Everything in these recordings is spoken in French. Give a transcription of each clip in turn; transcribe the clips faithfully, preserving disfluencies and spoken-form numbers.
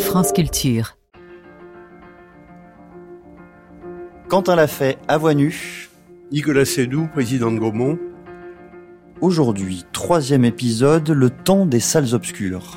France Culture. Quentin Lafay à Voix Nue. Nicolas Seydoux, président de Gaumont. Aujourd'hui, troisième épisode, le temps des salles obscures.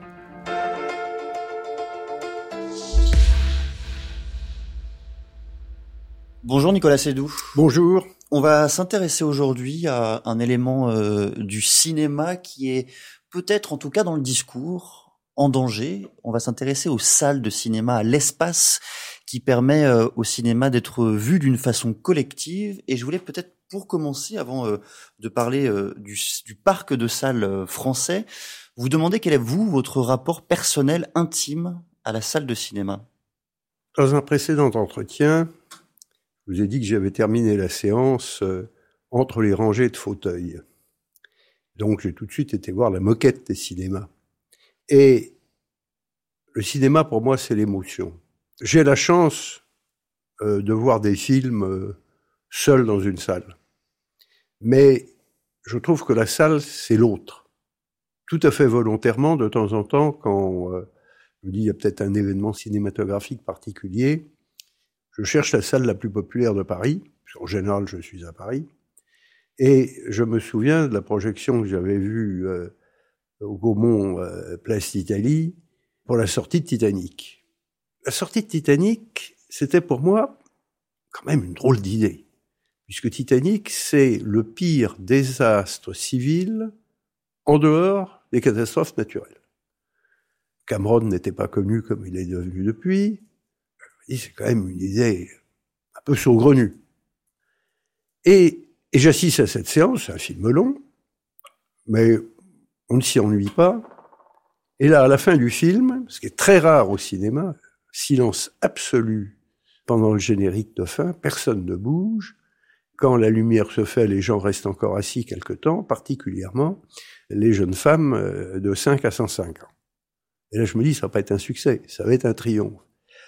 Bonjour Nicolas Seydoux. Bonjour. On va s'intéresser aujourd'hui à un élément euh, du cinéma qui est peut-être, en tout cas dans le discours, en danger. On va s'intéresser aux salles de cinéma, à l'espace qui permet euh, au cinéma d'être vu d'une façon collective. Et je voulais peut-être, pour commencer, avant euh, de parler euh, du, du parc de salles euh, français, vous demander quel est, vous, votre rapport personnel, intime à la salle de cinéma. Dans un précédent entretien, je vous ai dit que j'avais terminé la séance euh, entre les rangées de fauteuils. Donc j'ai tout de suite été voir la moquette des cinémas. Et le cinéma, pour moi, c'est l'émotion. J'ai la chance euh, de voir des films euh, seul dans une salle. Mais je trouve que la salle, c'est l'autre. Tout à fait volontairement, de temps en temps, quand euh, je me dis il y a peut-être un événement cinématographique particulier, je cherche la salle la plus populaire de Paris, parce qu'en général, je suis à Paris, et je me souviens de la projection que j'avais vue euh, au Gaumont, euh, Place d'Italie, pour la sortie de Titanic. La sortie de Titanic, c'était pour moi quand même une drôle d'idée, puisque Titanic, c'est le pire désastre civil en dehors des catastrophes naturelles. Cameron n'était pas connu comme il est devenu depuis. C'est quand même une idée un peu saugrenue. Et, et j'assiste à cette séance, c'est un film long, mais on ne s'y ennuie pas. Et là, à la fin du film, ce qui est très rare au cinéma, silence absolu pendant le générique de fin, personne ne bouge. Quand la lumière se fait, les gens restent encore assis quelque temps, particulièrement les jeunes femmes de cinq à cent cinq ans. Et là, je me dis, ça va pas être un succès, ça va être un triomphe. Pourquoi ?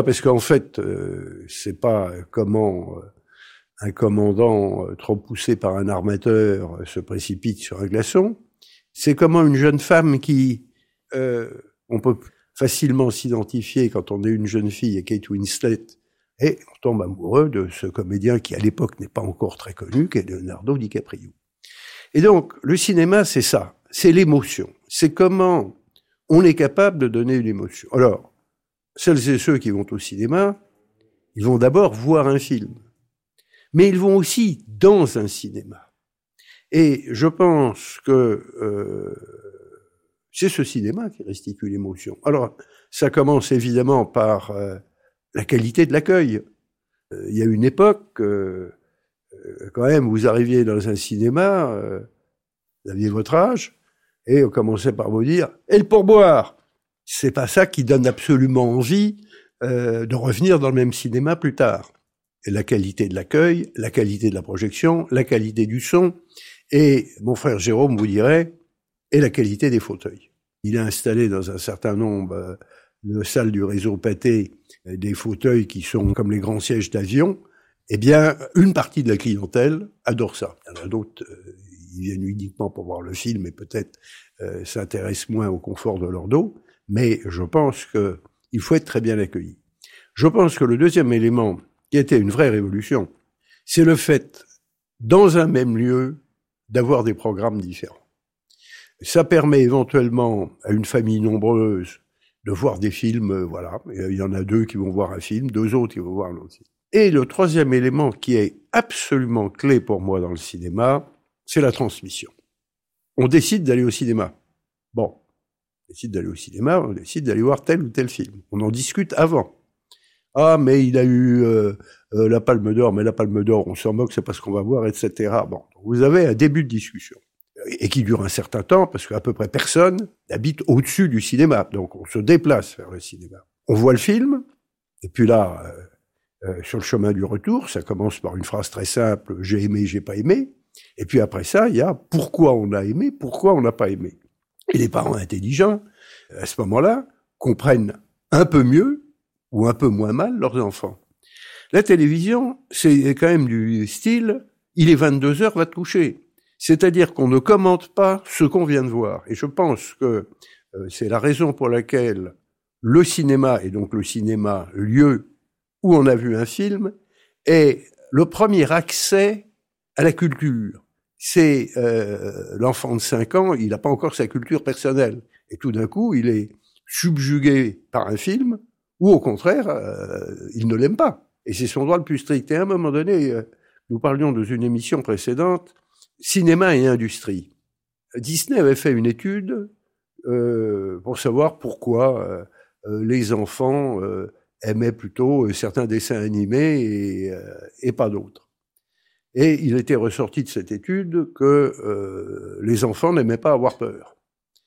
Parce qu'en fait, euh, c'est pas comment euh, un commandant euh, trop poussé par un armateur euh, se précipite sur un glaçon. C'est comment une jeune femme qui, euh, on peut facilement s'identifier quand on est une jeune fille et Kate Winslet, et on tombe amoureux de ce comédien qui à l'époque n'est pas encore très connu, qui est Leonardo DiCaprio. Et donc, le cinéma, c'est ça, c'est l'émotion. C'est comment on est capable de donner une émotion. Alors, celles et ceux qui vont au cinéma, ils vont d'abord voir un film. Mais ils vont aussi dans un cinéma. Et je pense que euh, c'est ce cinéma qui restitue l'émotion. Alors, ça commence évidemment par euh, la qualité de l'accueil. Euh, il y a une époque, euh, euh, quand même, vous arriviez dans un cinéma, euh, vous aviez votre âge, et on commençait par vous dire « Et le pourboire ?» C'est pas ça qui donne absolument envie euh, de revenir dans le même cinéma plus tard. Et la qualité de l'accueil, la qualité de la projection, la qualité du son, et mon frère Jérôme vous dirait, et la qualité des fauteuils. Il a installé dans un certain nombre euh, de salles du réseau Pathé euh, des fauteuils qui sont comme les grands sièges d'avion. Eh bien, une partie de la clientèle adore ça. Il y en a d'autres, euh, ils viennent uniquement pour voir le film et peut-être euh, s'intéressent moins au confort de leur dos. Mais je pense qu'il faut être très bien accueilli. Je pense que le deuxième élément, qui était une vraie révolution, c'est le fait, dans un même lieu, d'avoir des programmes différents. Ça permet éventuellement à une famille nombreuse de voir des films, voilà, il y en a deux qui vont voir un film, deux autres qui vont voir un autre film. Et le troisième élément qui est absolument clé pour moi dans le cinéma, c'est la transmission. On décide d'aller au cinéma. Bon. On décide d'aller au cinéma, on décide d'aller voir tel ou tel film. On en discute avant. Ah, mais il a eu euh, euh, la Palme d'Or, mais la Palme d'Or, on s'en moque, c'est pas ce qu'on va voir, et cetera. Bon, vous avez un début de discussion, et qui dure un certain temps, parce qu'à peu près personne n'habite au-dessus du cinéma. Donc on se déplace vers le cinéma. On voit le film, et puis là, euh, euh, sur le chemin du retour, ça commence par une phrase très simple, j'ai aimé, j'ai pas aimé, et puis après ça, il y a pourquoi on a aimé, pourquoi on n'a pas aimé. Et les parents intelligents, à ce moment-là, comprennent un peu mieux ou un peu moins mal leurs enfants. La télévision, c'est quand même du style « il est vingt-deux heures, va te coucher ». C'est-à-dire qu'on ne commente pas ce qu'on vient de voir. Et je pense que euh, c'est la raison pour laquelle le cinéma, et donc le cinéma, lieu où on a vu un film, est le premier accès à la culture. C'est euh, l'enfant de cinq ans, il n'a pas encore sa culture personnelle. Et tout d'un coup, il est subjugué par un film, ou au contraire, euh, il ne l'aime pas. Et c'est son droit le plus strict. Et à un moment donné, euh, nous parlions dans une émission précédente, cinéma et industrie. Disney avait fait une étude euh, pour savoir pourquoi euh, euh, les enfants euh, aimaient plutôt certains dessins animés et, euh, et pas d'autres. Et il était ressorti de cette étude que euh, les enfants n'aimaient pas avoir peur.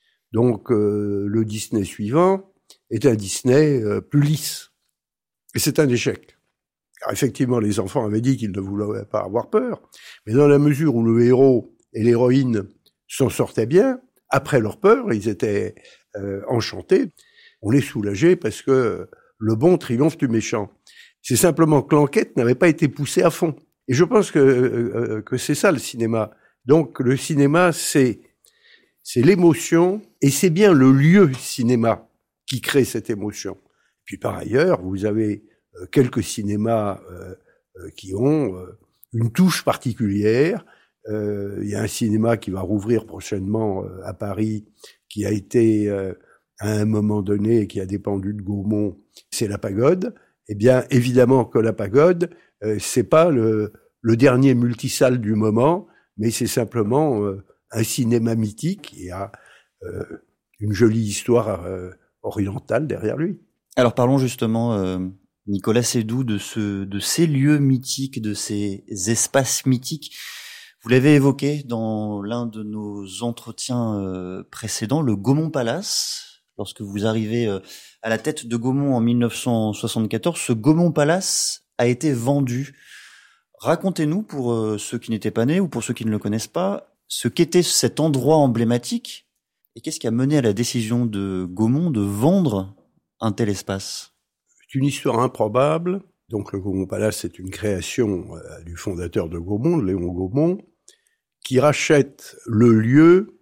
Donc euh, le Disney suivant est un Disney euh, plus lisse. Et c'est un échec. Car effectivement, les enfants avaient dit qu'ils ne voulaient pas avoir peur, mais dans la mesure où le héros et l'héroïne s'en sortaient bien, après leur peur, ils étaient euh, enchantés. On les soulageait parce que le bon triomphe du méchant. C'est simplement que l'enquête n'avait pas été poussée à fond. Et je pense que, euh, que c'est ça le cinéma. Donc le cinéma, c'est, c'est l'émotion, et c'est bien le lieu cinéma qui crée cette émotion. Puis par ailleurs, vous avez euh, quelques cinémas euh, euh, qui ont euh, une touche particulière. Euh, il y a un cinéma qui va rouvrir prochainement euh, à Paris, qui a été euh, à un moment donné, qui a dépendu de Gaumont, c'est la Pagode. Eh bien, évidemment que la Pagode, euh, c'est pas le, le dernier multisalle du moment, mais c'est simplement euh, un cinéma mythique qui a euh, une jolie histoire euh, orientale derrière lui. Alors parlons justement, euh, Nicolas Seydoux, de, ce, de ces lieux mythiques, de ces espaces mythiques. Vous l'avez évoqué dans l'un de nos entretiens euh, précédents, le Gaumont Palace. Lorsque vous arrivez euh, à la tête de Gaumont en mille neuf cent soixante-quatorze, ce Gaumont Palace a été vendu. Racontez-nous, pour euh, ceux qui n'étaient pas nés ou pour ceux qui ne le connaissent pas, ce qu'était cet endroit emblématique et qu'est-ce qui a mené à la décision de Gaumont de vendre un tel espace. C'est une histoire improbable. Donc le Gaumont Palace, c'est une création euh, du fondateur de Gaumont, Léon Gaumont, qui rachète le lieu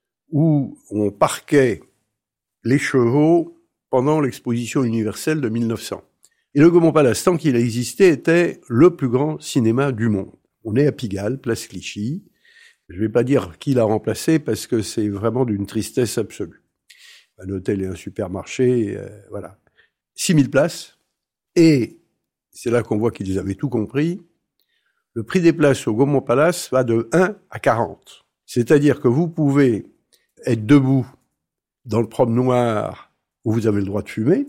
où on parquait les chevaux pendant l'exposition universelle de mille neuf cents. Et le Gaumont Palace, tant qu'il a existé, était le plus grand cinéma du monde. On est à Pigalle, place Clichy. Je ne vais pas dire qui l'a remplacé parce que c'est vraiment d'une tristesse absolue. Un hôtel et un supermarché, euh, voilà. six mille places. Et c'est là qu'on voit qu'ils avaient tout compris. Le prix des places au Gaumont Palace va de un à quarante. C'est-à-dire que vous pouvez être debout dans le promenoir où vous avez le droit de fumer,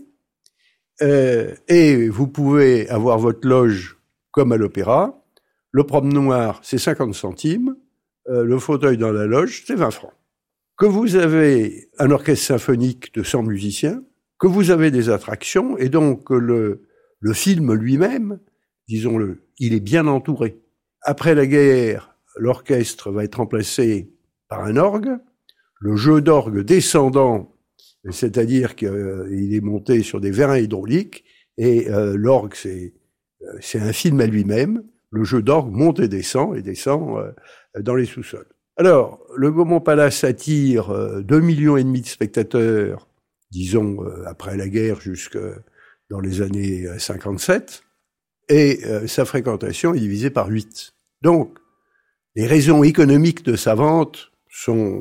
euh, et vous pouvez avoir votre loge comme à l'opéra. Le promenoir, c'est cinquante centimes. Euh, le fauteuil dans la loge, c'est vingt francs. Que vous avez un orchestre symphonique de cent musiciens, que vous avez des attractions, et donc le, le film lui-même, disons-le, il est bien entouré. Après la guerre, l'orchestre va être remplacé par un orgue. Le jeu d'orgue descendant, c'est-à-dire qu'il euh, est monté sur des vérins hydrauliques, et euh, l'orgue, c'est, euh, c'est un film à lui-même. Le jeu d'orgue monte et descend, et descend euh, dans les sous-sols. Alors, le Gaumont Palace attire euh, deux millions et demi de spectateurs, disons, euh, après la guerre jusque dans les années cinquante-sept, et euh, sa fréquentation est divisée par huit. Donc, les raisons économiques de sa vente sont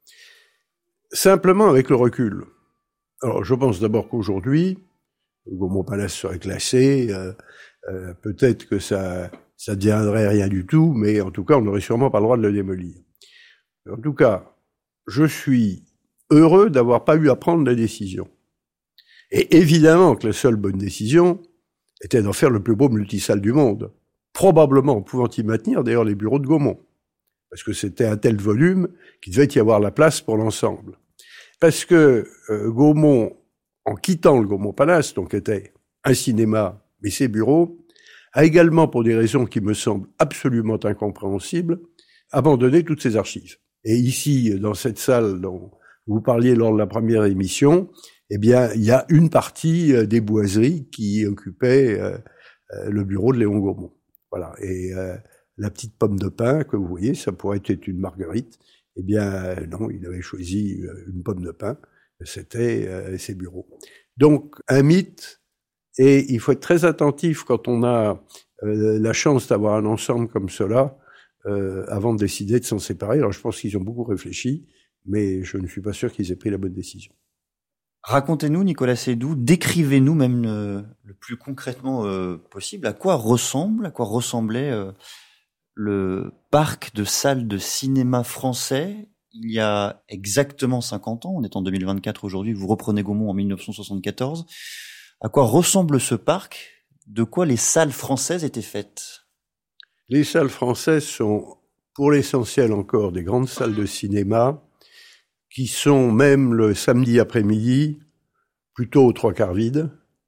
simplement avec le recul. Alors, je pense d'abord qu'aujourd'hui, le Gaumont Palace serait classé, euh, euh, peut-être que ça ça deviendrait rien du tout, mais en tout cas, on n'aurait sûrement pas le droit de le démolir. En tout cas, je suis heureux d'avoir pas eu à prendre la décision. Et évidemment que la seule bonne décision était d'en faire le plus beau multisalle du monde, probablement pouvant y maintenir d'ailleurs les bureaux de Gaumont, parce que c'était un tel volume qu'il devait y avoir la place pour l'ensemble. Parce que euh, Gaumont, en quittant le Gaumont Palace, donc était un cinéma, mais ses bureaux, a également, pour des raisons qui me semblent absolument incompréhensibles, abandonné toutes ses archives. Et ici, dans cette salle dont vous parliez lors de la première émission, eh bien, il y a une partie des boiseries qui occupait euh, le bureau de Léon Gaumont. Voilà. Et euh, la petite pomme de pin que vous voyez, ça pourrait être une marguerite. Eh bien, non, il avait choisi une pomme de pin. C'était euh, ses bureaux. Donc, un mythe, et il faut être très attentif quand on a euh, la chance d'avoir un ensemble comme cela, euh, avant de décider de s'en séparer. Alors, je pense qu'ils ont beaucoup réfléchi, mais je ne suis pas sûr qu'ils aient pris la bonne décision. Racontez-nous, Nicolas Seydoux, décrivez-nous même euh, le plus concrètement euh, possible, à quoi ressemble, à quoi ressemblait euh, le parc de salles de cinéma français il y a exactement cinquante ans. On est en deux mille vingt-quatre aujourd'hui, vous reprenez Gaumont en mille neuf cent soixante-quatorze. À quoi ressemble ce parc? De quoi les salles françaises étaient faites? Les salles françaises sont, pour l'essentiel encore, des grandes salles de cinéma qui sont, même le samedi après-midi, plutôt aux trois quarts vides,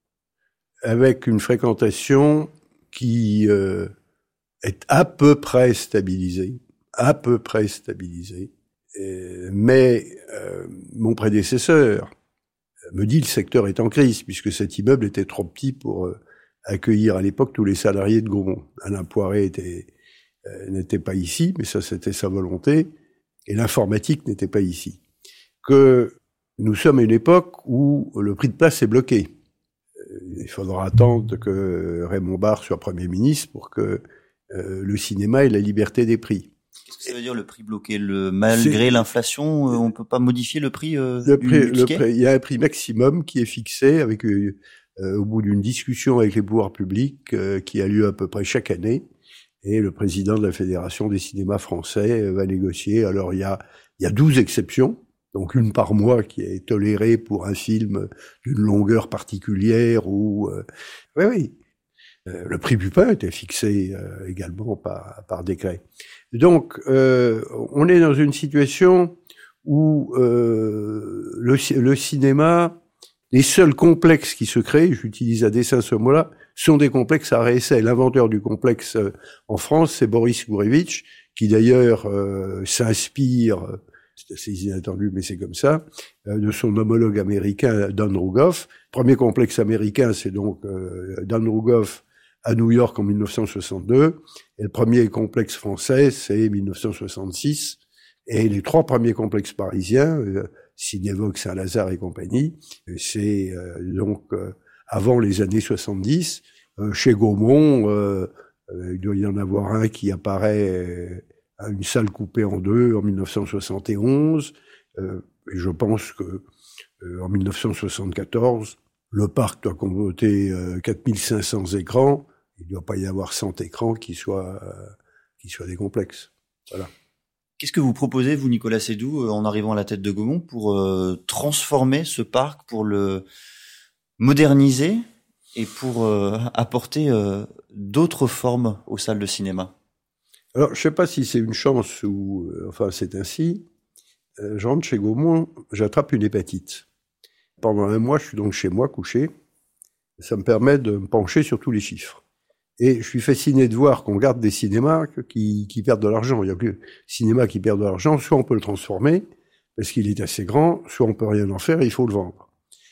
avec une fréquentation qui euh, est à peu près stabilisée, à peu près stabilisée. Euh, mais euh, mon prédécesseur me dit le secteur est en crise, puisque cet immeuble était trop petit pour euh, accueillir à l'époque tous les salariés de Gaumont. Alain Poiré était, euh, n'était pas ici, mais ça c'était sa volonté, et l'informatique n'était pas ici. Que nous sommes à une époque où le prix de place est bloqué. Il faudra attendre que Raymond Barre soit Premier ministre pour que euh, le cinéma ait la liberté des prix. Qu'est-ce que ça veut dire le prix bloqué? Le, malgré C'est... l'inflation, euh, on peut pas modifier le prix euh, le du, prix, du le prix, il y a un prix maximum qui est fixé avec euh, au bout d'une discussion avec les pouvoirs publics euh, qui a lieu à peu près chaque année. Et le président de la Fédération des cinémas français euh, va négocier. Alors il y a il y a douze exceptions, donc une par mois qui est tolérée pour un film d'une longueur particulière ou euh, oui oui. Euh, le prix du pain était fixé euh, également par, par décret. Donc, euh, on est dans une situation où euh, le, le cinéma, les seuls complexes qui se créent, j'utilise à dessein ce mot-là, sont des complexes à réessai. L'inventeur du complexe euh, en France, c'est Boris Gourevitch, qui d'ailleurs euh, s'inspire, c'est assez inattendu, mais c'est comme ça, euh, de son homologue américain, Dan Rogoff. Premier complexe américain, c'est donc euh, Dan Rogoff, à New York en mille neuf cent soixante-deux, et le premier complexe français, c'est mille neuf cent soixante-six, et les trois premiers complexes parisiens, euh, Cinévox, Saint-Lazare et compagnie, c'est euh, donc euh, avant les années soixante-dix. Euh, chez Gaumont, euh, euh, il doit y en avoir un qui apparaît à une salle coupée en deux en mille neuf cent soixante et onze, euh, et je pense que euh, en mille neuf cent soixante-quatorze, le parc doit compter euh, quatre mille cinq cents écrans. Il ne doit pas y avoir cent écrans qui soient, euh, qui soient des complexes. Voilà. Qu'est-ce que vous proposez, vous, Nicolas Seydoux, en arrivant à la tête de Gaumont, pour euh, transformer ce parc, pour le moderniser et pour euh, apporter euh, d'autres formes aux salles de cinéma? Alors, je ne sais pas si c'est une chance ou... Euh, enfin, c'est ainsi. Euh, je rentre chez Gaumont, j'attrape une hépatite. Pendant un mois, je suis donc chez moi, couché. Ça me permet de me pencher sur tous les chiffres. Et je suis fasciné de voir qu'on garde des cinémas qui, qui perdent de l'argent. Il y a plus de cinéma qui perd de l'argent. Soit on peut le transformer, parce qu'il est assez grand, soit on peut rien en faire et il faut le vendre.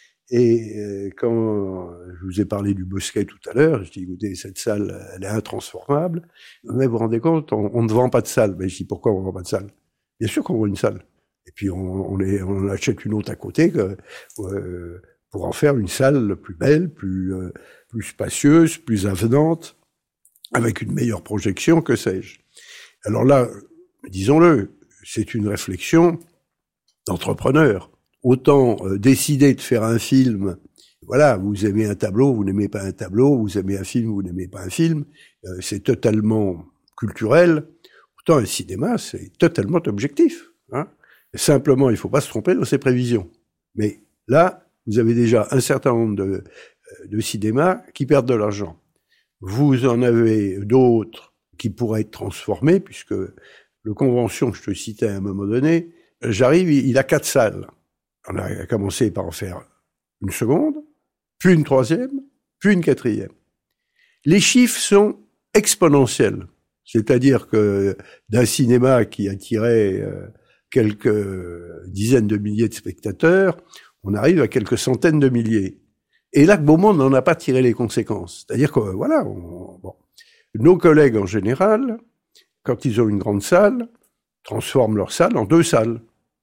Et euh, quand je vous ai parlé du Bosquet tout à l'heure, je dis, écoutez, cette salle, elle est intransformable. Mais vous vous rendez compte, on, on ne vend pas de salle. Mais je dis, pourquoi on ne vend pas de salle? Bien sûr qu'on vend une salle. Et puis on, on, est, on achète une autre à côté que, euh, pour en faire une salle plus belle, plus, euh, plus spacieuse, plus avenante, avec une meilleure projection, que sais-je. Alors là, disons-le, c'est une réflexion d'entrepreneur. Autant euh, décider de faire un film, voilà, vous aimez un tableau, vous n'aimez pas un tableau, vous aimez un film, vous n'aimez pas un film, euh, c'est totalement culturel. Autant un cinéma, c'est totalement objectif, hein. Simplement, il ne faut pas se tromper dans ses prévisions. Mais là, vous avez déjà un certain nombre de, de cinémas qui perdent de l'argent. Vous en avez d'autres qui pourraient être transformés, puisque le Convention que je te citais à un moment donné, j'arrive, il a quatre salles. On a commencé par en faire une seconde, puis une troisième, puis une quatrième. Les chiffres sont exponentiels. C'est-à-dire que d'un cinéma qui attirait euh, quelques dizaines de milliers de spectateurs, on arrive à quelques centaines de milliers. Et là, Gaumont n'en a pas tiré les conséquences. C'est-à-dire que, voilà, on, bon, nos collègues en général, quand ils ont une grande salle, transforment leur salle en deux salles.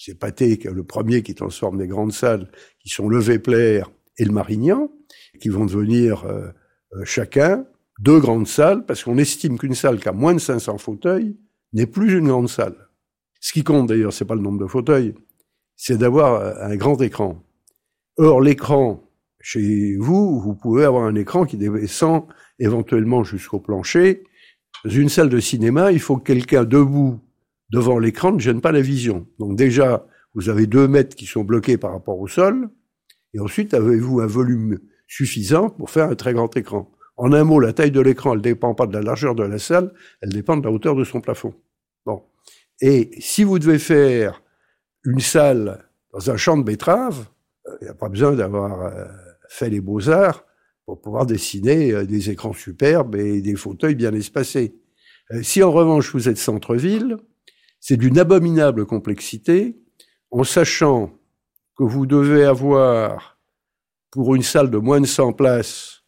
c'est Pathé, le premier qui transforme des grandes salles, qui sont le Vepler et le Marignan, qui vont devenir euh, euh, chacun deux grandes salles, parce qu'on estime qu'une salle qui a moins de cinq cents fauteuils n'est plus une grande salle. Ce qui compte d'ailleurs, c'est pas le nombre de fauteuils, c'est d'avoir un grand écran. Or, l'écran, chez vous, vous pouvez avoir un écran qui descend éventuellement jusqu'au plancher. Dans une salle de cinéma, il faut que quelqu'un debout devant l'écran ne gêne pas la vision. Donc déjà, vous avez deux mètres qui sont bloqués par rapport au sol, et ensuite avez-vous un volume suffisant pour faire un très grand écran. En un mot, la taille de l'écran, elle dépend pas de la largeur de la salle, elle dépend de la hauteur de son plafond. Bon. Et si vous devez faire une salle dans un champ de betteraves, il n'y a pas besoin d'avoir euh, fait les beaux-arts pour pouvoir dessiner euh, des écrans superbes et des fauteuils bien espacés. Euh, si en revanche vous êtes centre-ville, c'est d'une abominable complexité, en sachant que vous devez avoir, pour une salle de moins de cent places,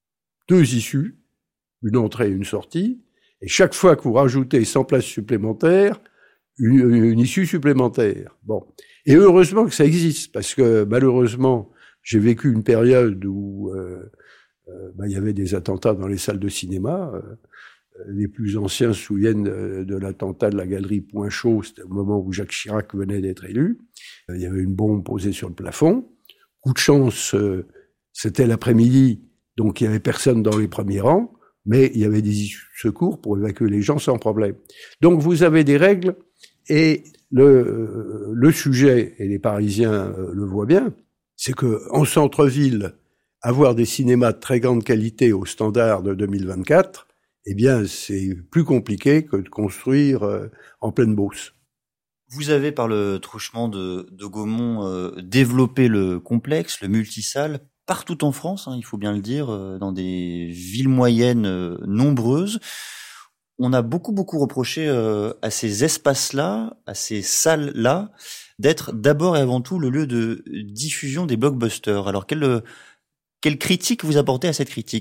deux issues, une entrée et une sortie, et chaque fois que vous rajoutez cent places supplémentaires, une, une issue supplémentaire. Bon. Et heureusement que ça existe, parce que malheureusement, j'ai vécu une période où euh, euh, bah, il y avait des attentats dans les salles de cinéma. Euh, les plus anciens se souviennent de, de l'attentat de la galerie Point Chaud, c'était au moment où Jacques Chirac venait d'être élu. Euh, il y avait une bombe posée sur le plafond. Coup de chance, euh, c'était l'après-midi, donc il y avait personne dans les premiers rangs, mais il y avait des issues de secours pour évacuer les gens sans problème. Donc vous avez des règles, et le, le sujet, et les Parisiens le voient bien, c'est que en centre-ville, avoir des cinémas de très grande qualité au standard de deux mille vingt-quatre, eh bien, c'est plus compliqué que de construire euh, en pleine Beauce. Vous avez, par le truchement de, de Gaumont, euh, développé le complexe, le multisalle, partout en France, hein, il faut bien le dire, euh, dans des villes moyennes euh, nombreuses. On a beaucoup, beaucoup reproché euh, à ces espaces-là, à ces salles-là, d'être d'abord et avant tout le lieu de diffusion des blockbusters. Alors, quelle, quelle critique vous apportez à cette critique ?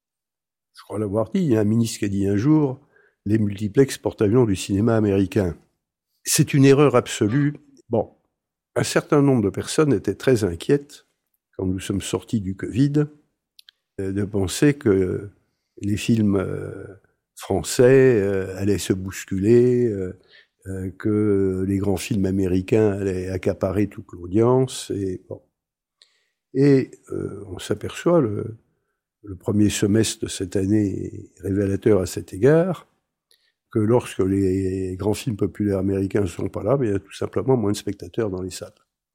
Je crois l'avoir dit, il y a un ministre qui a dit un jour « les multiplex porte-avions du cinéma américain ». C'est une erreur absolue. Bon, un certain nombre de personnes étaient très inquiètes, quand nous sommes sortis du Covid, de penser que les films français euh, allaient se bousculer, euh, euh, que les grands films américains allaient accaparer toute l'audience. Et, bon. et euh, on s'aperçoit, le, le premier semestre de cette année est révélateur à cet égard, que lorsque les grands films populaires américains ne sont pas là, il y a tout simplement moins de spectateurs dans les salles.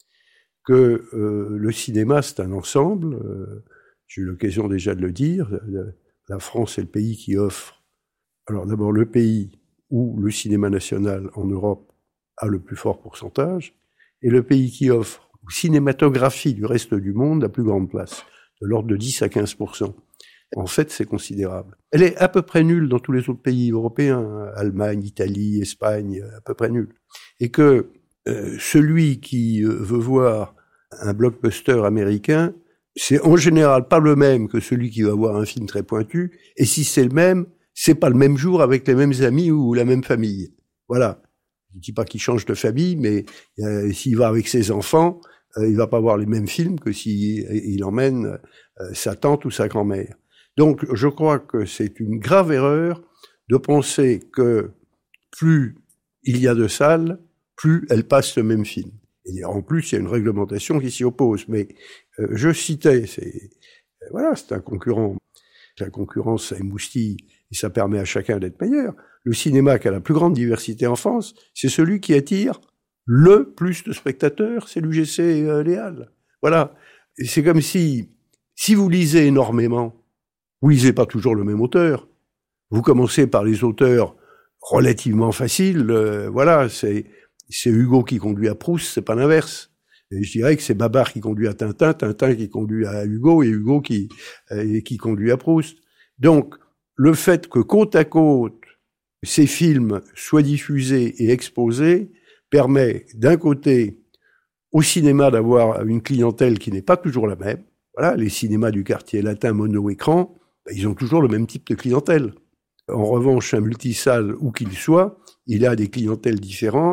Que euh, le cinéma, c'est un ensemble, euh, j'ai eu l'occasion déjà de le dire, la France est le pays qui offre Alors d'abord, le pays où le cinéma national en Europe a le plus fort pourcentage, et le pays qui offre aux cinématographies du reste du monde la plus grande place, de l'ordre de dix à quinze pour cent. En fait, c'est considérable. Elle est à peu près nulle dans tous les autres pays européens, Allemagne, Italie, Espagne, à peu près nulle. Et que euh, celui qui veut voir un blockbuster américain, c'est en général pas le même que celui qui va voir un film très pointu, et si c'est le même, c'est pas le même jour avec les mêmes amis ou la même famille. Voilà. Je dis pas qu'il change de famille, mais euh, s'il va avec ses enfants, euh, il va pas voir les mêmes films que s'il il emmène euh, sa tante ou sa grand-mère. Donc, je crois que c'est une grave erreur de penser que plus il y a de salles, plus elles passent le même film. Et en plus, il y a une réglementation qui s'y oppose. Mais euh, je citais, c'est euh, voilà, c'est un concurrent. La concurrence, ça émoustille et ça permet à chacun d'être meilleur. Le cinéma qui a la plus grande diversité en France, c'est celui qui attire le plus de spectateurs, c'est l'U G C euh, Léal. Voilà. Et c'est comme si, si vous lisez énormément, vous lisez pas toujours le même auteur. Vous commencez par les auteurs relativement faciles. Euh, voilà, c'est c'est Hugo qui conduit à Proust, c'est pas l'inverse. Et je dirais que c'est Babar qui conduit à Tintin, Tintin qui conduit à Hugo et Hugo qui euh, qui conduit à Proust. Donc le fait que côte à côte ces films soient diffusés et exposés permet d'un côté au cinéma d'avoir une clientèle qui n'est pas toujours la même. Voilà, les cinémas du quartier latin mono-écran, ben, ils ont toujours le même type de clientèle. En revanche, un multisalle, où qu'il soit, il a des clientèles différentes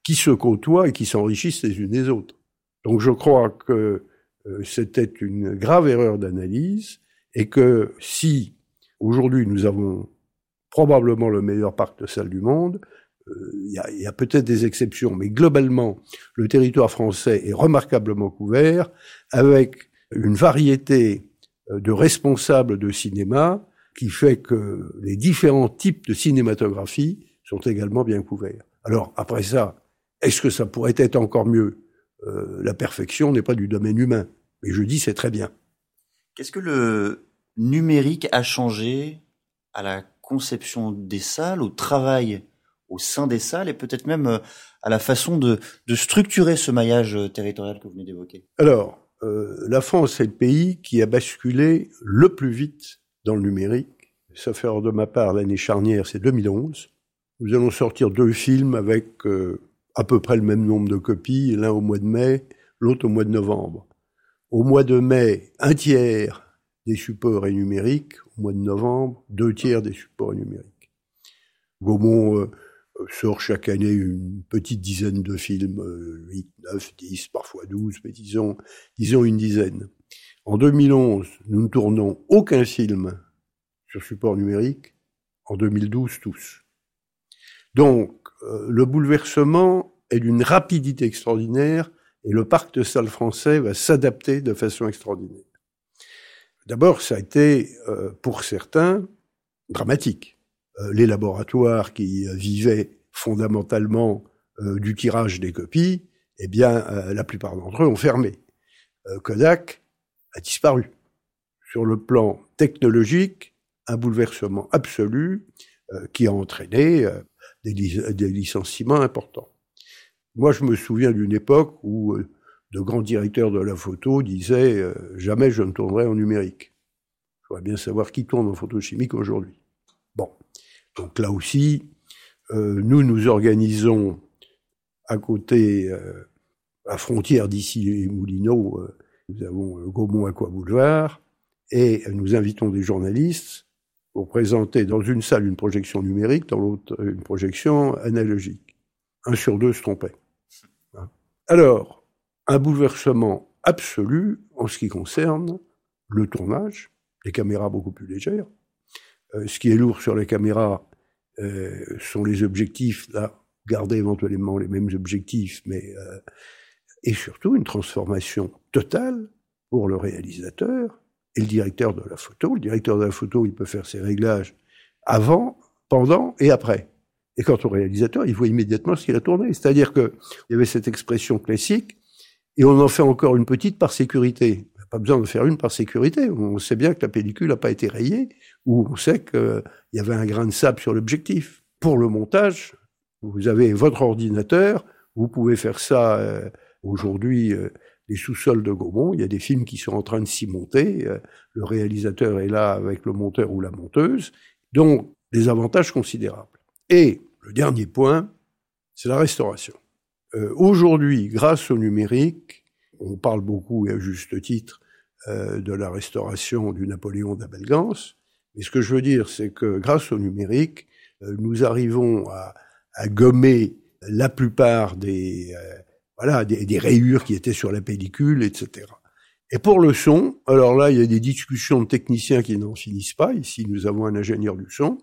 qui se côtoient et qui s'enrichissent les unes des autres. Donc je crois que euh, c'était une grave erreur d'analyse et que si aujourd'hui nous avons probablement le meilleur parc de salles du monde, il y a, y a peut-être des exceptions, mais globalement, le territoire français est remarquablement couvert, avec une variété de responsables de cinéma qui fait que les différents types de cinématographie sont également bien couverts. Alors, après ça, est-ce que ça pourrait être encore mieux ? euh, La perfection n'est pas du domaine humain, mais je dis c'est très bien. Qu'est-ce que le numérique a changé à la conception des salles, au travail au sein des salles et peut-être même à la façon de, de structurer ce maillage territorial que vous venez d'évoquer? Alors, euh, la France est le pays qui a basculé le plus vite dans le numérique. Sauf erreur de ma part, l'année charnière, c'est deux mille onze. Nous allons sortir deux films avec euh, à peu près le même nombre de copies, l'un au mois de mai, l'autre au mois de novembre. Au mois de mai, un tiers des supports est numérique. Au mois de novembre, deux tiers des supports est numérique. Gaumont euh, sort chaque année une petite dizaine de films, euh, huit, neuf, dix, parfois douze, mais disons, disons une dizaine. En deux mille onze, nous ne tournons aucun film sur support numérique. En deux mille douze, tous. Donc, euh, le bouleversement est d'une rapidité extraordinaire et le parc de salles français va s'adapter de façon extraordinaire. D'abord, ça a été, euh, pour certains, dramatique. Euh, les laboratoires qui euh, vivaient fondamentalement euh, du tirage des copies, eh bien, euh, la plupart d'entre eux ont fermé. Euh, Kodak a disparu. Sur le plan technologique, un bouleversement absolu euh, qui a entraîné euh, des, li- des licenciements importants. Moi, je me souviens d'une époque où euh, de grands directeurs de la photo disaient euh, « jamais je ne tournerai en numérique ». Je voudrais bien savoir qui tourne en photochimique aujourd'hui. Bon. Donc là aussi, euh, nous nous organisons à côté, euh, à la frontière d'ici les Moulineaux, euh, nous avons le Gaumont Aqua Boulevard, et nous invitons des journalistes pour présenter dans une salle une projection numérique, dans l'autre une projection analogique. Un sur deux se trompait. Hein. Alors, un bouleversement absolu en ce qui concerne le tournage, les caméras beaucoup plus légères. Euh, ce qui est lourd sur les caméras euh, sont les objectifs, là, garder éventuellement les mêmes objectifs, mais euh, et surtout une transformation totale pour le réalisateur et le directeur de la photo. Le directeur de la photo, il peut faire ses réglages avant, pendant et après. Et quant au réalisateur, il voit immédiatement ce qu'il a tourné. C'est-à-dire que il y avait cette expression classique, et on en fait encore une petite par sécurité. Pas besoin de faire une par sécurité. On sait bien que la pellicule n'a pas été rayée, ou on sait qu'il y avait un grain de sable sur l'objectif. Pour le montage, vous avez votre ordinateur, vous pouvez faire ça euh, aujourd'hui, euh, les sous-sols de Gaumont, il y a des films qui sont en train de s'y monter, euh, le réalisateur est là avec le monteur ou la monteuse, donc des avantages considérables. Et le dernier point, c'est la restauration. Euh, aujourd'hui, grâce au numérique, on parle beaucoup, et à juste titre, euh, de la restauration du Napoléon d'Abelgance. Mais ce que je veux dire, c'est que grâce au numérique, euh, nous arrivons à, à gommer la plupart des, euh, voilà, des, des rayures qui étaient sur la pellicule, et cetera. Et pour le son, alors là, il y a des discussions de techniciens qui n'en finissent pas. Ici, nous avons un ingénieur du son.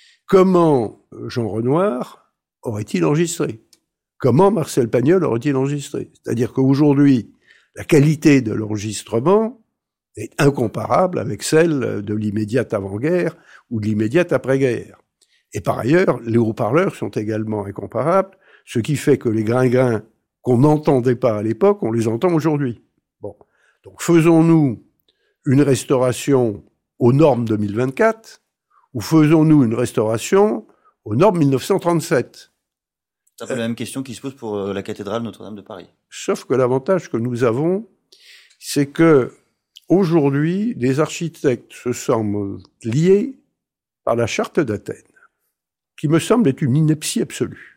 Comment Jean Renoir aurait-il enregistré ? Comment Marcel Pagnol aurait-il enregistré ? C'est-à-dire qu'aujourd'hui, la qualité de l'enregistrement est incomparable avec celle de l'immédiate avant-guerre ou de l'immédiate après-guerre. Et par ailleurs, les haut-parleurs sont également incomparables, ce qui fait que les gringrins qu'on n'entendait pas à l'époque, on les entend aujourd'hui. Bon. Donc faisons-nous une restauration aux normes deux mille vingt-quatre ou faisons-nous une restauration aux normes mille neuf cent trente-sept ? C'est un peu la même question qui se pose pour la cathédrale Notre-Dame de Paris. Sauf que l'avantage que nous avons, c'est que aujourd'hui, les architectes se semblent liés par la charte d'Athènes, qui me semble être une ineptie absolue.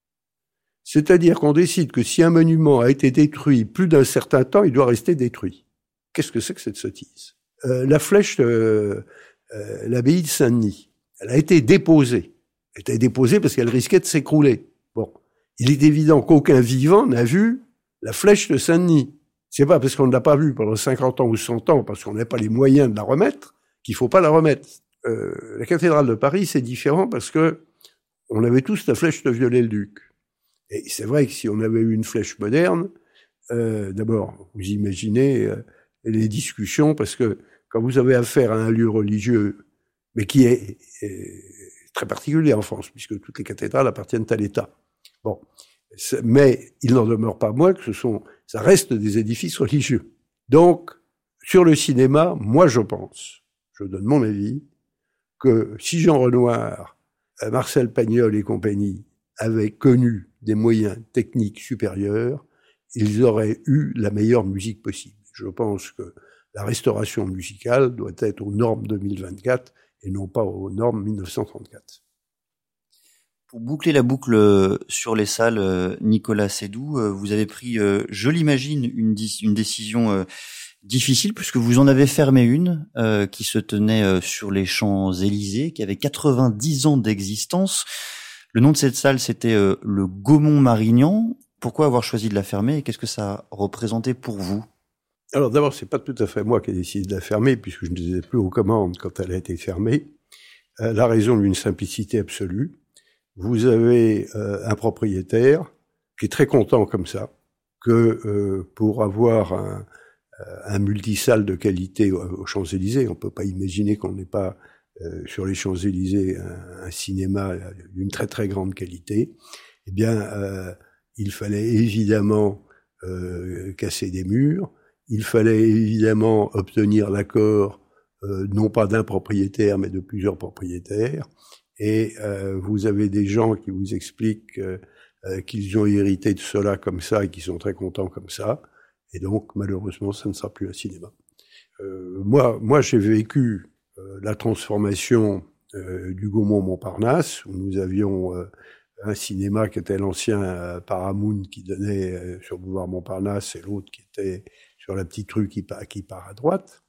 C'est-à-dire qu'on décide que si un monument a été détruit plus d'un certain temps, il doit rester détruit. Qu'est-ce que c'est que cette sottise ? euh, La flèche de euh, l'abbaye de Saint-Denis, elle a été déposée. Elle a été déposée parce qu'elle risquait de s'écrouler. Bon. il est évident qu'aucun vivant n'a vu la flèche de Saint-Denis. C'est pas parce qu'on ne l'a pas vue pendant cinquante ans ou cent ans, parce qu'on n'a pas les moyens de la remettre, qu'il faut pas la remettre. Euh, la cathédrale de Paris, c'est différent parce que on avait tous la flèche de Viollet-le-Duc. Et c'est vrai que si on avait eu une flèche moderne, euh, d'abord, vous imaginez euh, les discussions, parce que quand vous avez affaire à un lieu religieux, mais qui est, est très particulier en France, puisque toutes les cathédrales appartiennent à l'État. Bon, mais il n'en demeure pas moins que ce sont, ça reste des édifices religieux. Donc, sur le cinéma, moi je pense, je donne mon avis, que si Jean Renoir, Marcel Pagnol et compagnie avaient connu des moyens techniques supérieurs, ils auraient eu la meilleure musique possible. Je pense que la restauration musicale doit être aux normes deux mille vingt-quatre et non pas aux normes mille neuf cent trente-quatre. Pour boucler la boucle sur les salles, Nicolas Seydoux, vous avez pris, je l'imagine, une, une décision difficile puisque vous en avez fermé une euh, qui se tenait sur les Champs-Élysées, qui avait quatre-vingt-dix ans d'existence. Le nom de cette salle, c'était euh, le Gaumont-Marignan. Pourquoi avoir choisi de la fermer et qu'est-ce que ça représentait pour vous? Alors d'abord, c'est pas tout à fait moi qui ai décidé de la fermer puisque je n'étais plus aux commandes quand elle a été fermée. Euh, la raison d'une simplicité absolue. Vous avez euh, un propriétaire qui est très content comme ça, que euh, pour avoir un, un multisalle de qualité aux Champs-Élysées, on peut pas imaginer qu'on n'ait pas euh, sur les Champs-Élysées un, un cinéma d'une très très grande qualité. Eh bien, euh, il fallait évidemment euh, casser des murs, il fallait évidemment obtenir l'accord euh, non pas d'un propriétaire mais de plusieurs propriétaires. Et euh, vous avez des gens qui vous expliquent euh, euh, qu'ils ont hérité de cela comme ça et qui sont très contents comme ça. Et donc, malheureusement, ça ne sera plus un cinéma. Euh, moi, moi, j'ai vécu euh, la transformation euh, du Gaumont-Montparnasse, où nous avions euh, un cinéma qui était l'ancien euh, Paramount qui donnait euh, sur Boulevard Montparnasse et l'autre qui était sur la petite rue qui part, qui part à droite.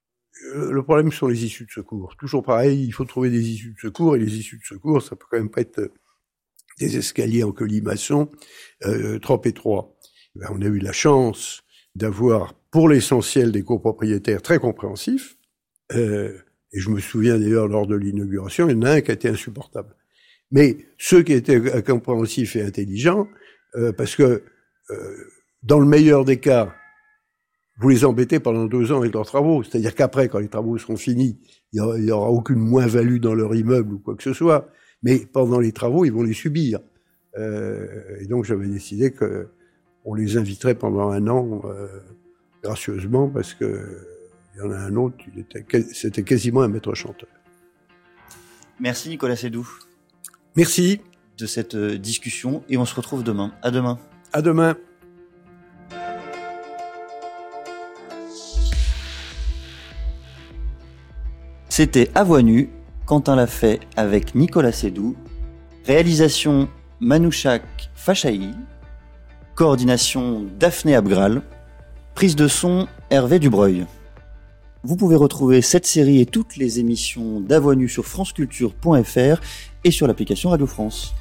Le problème sont les issues de secours. Toujours pareil, il faut trouver des issues de secours, et les issues de secours, ça peut quand même pas être des escaliers en colimaçon euh, trop étroits. Ben, on a eu la chance d'avoir, pour l'essentiel, des copropriétaires très compréhensifs, euh, et je me souviens d'ailleurs lors de l'inauguration, il y en a un qui a été insupportable. Mais ceux qui étaient compréhensifs et intelligents, euh, parce que euh, dans le meilleur des cas, vous les embêtez pendant deux ans avec leurs travaux. C'est-à-dire qu'après, quand les travaux seront finis, il n'y aura aucune moins-value dans leur immeuble ou quoi que ce soit. Mais pendant les travaux, ils vont les subir. Euh, et donc, j'avais décidé que on les inviterait pendant un an, euh, gracieusement, parce que il y en a un autre, il était, c'était quasiment un maître chanteur. Merci Nicolas Seydoux. Merci. De cette discussion et on se retrouve demain. À demain. À demain. C'était À Voix Nue, Quentin l'a fait avec Nicolas Seydoux. Réalisation Manouchak Fachaï. Coordination Daphné Abgral. Prise de son Hervé Dubreuil. Vous pouvez retrouver cette série et toutes les émissions d'À Voix Nue sur franceculture point f r et sur l'application Radio France.